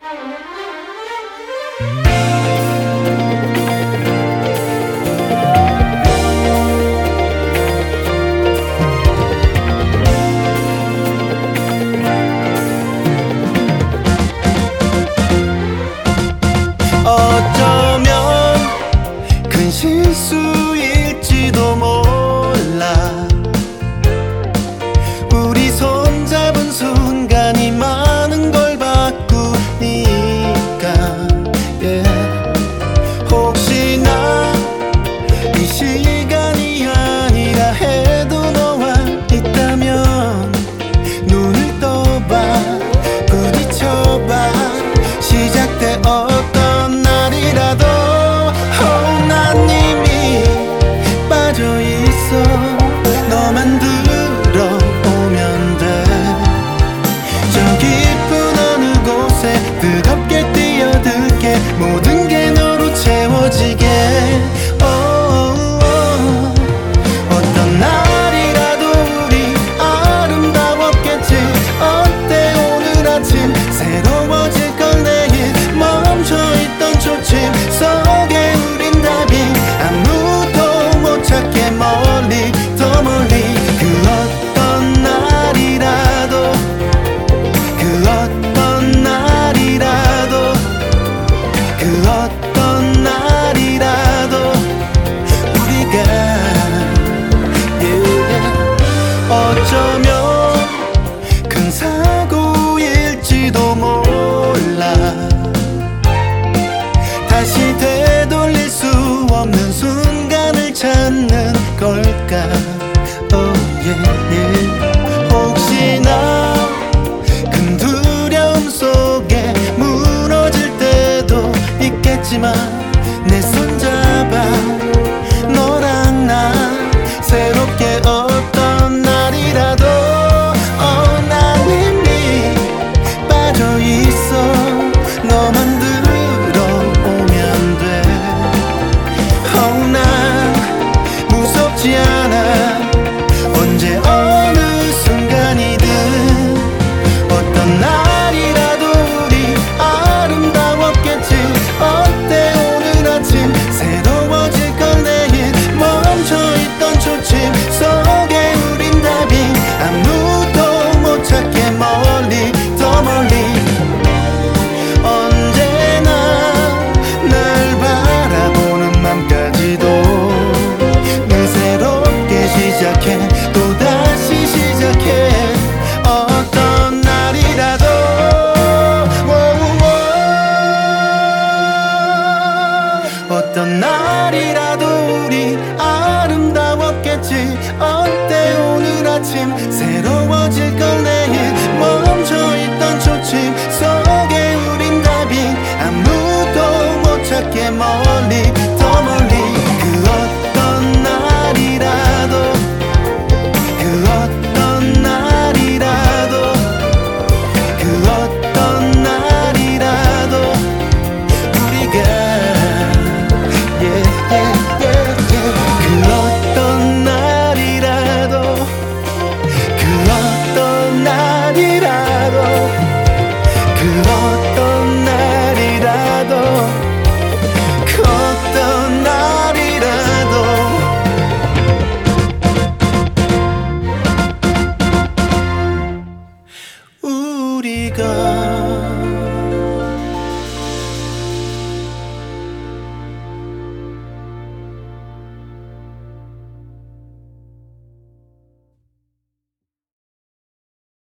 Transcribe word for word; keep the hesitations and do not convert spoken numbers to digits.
어쩌면 큰 실수일지도 몰라. 우리 손잡은 순간이 많은 걸 바꾸니까 yeah. 혹시나 이 시간이 아니라 해도 너와 있다면 눈을 떠봐, 부딪혀봐. 시작돼 어떤 날이라도 oh, 난 이미 빠져있어. 너만 들어오면 돼. 저 깊은 어느 곳에 뜨겁게 뛰어들게. 모든 게 너로 채워지게. oh, oh. 어떤 날이라도 우리 아름다웠겠지. 어때 오늘 아침 새로워질 걸. 내일 멈춰있던 초침 속에 우린 답이 아무도 못 찾게. 멀리 더 멀리 그 어떤 날이라도, 그 어떤 날이라도, 그 어떤 날이라도 우리가 yeah. 어쩌면 큰 사고일지도 몰라. 다시 되돌릴 수 없는 순간을 찾는 걸까. oh, yeah, yeah. 혹시나 큰 두려움 속에 무너질 때도 있겠지만 내 손 잡아 너랑 나 새롭게 어떤 날이라도 oh, 난 이미 빠져있어. 너만 들어오면 돼. oh, 난 무섭지 않아. 언제 어느 순간이든 어떤 날이라도 우리 아름다웠겠지. 어때 오늘 아침 새로워질 걸. 내일 멈춰있던 초침 속에 우린 답이 아무도 못 찾게. 멀리 더 멀리 언제나 날 바라보는 맘까지도 늘 새롭게 시작해. 또다시 시작해. 어떤 날이라도 어떤 날이라도 우리 아름다웠겠지. 어때 오늘 아침 새로워질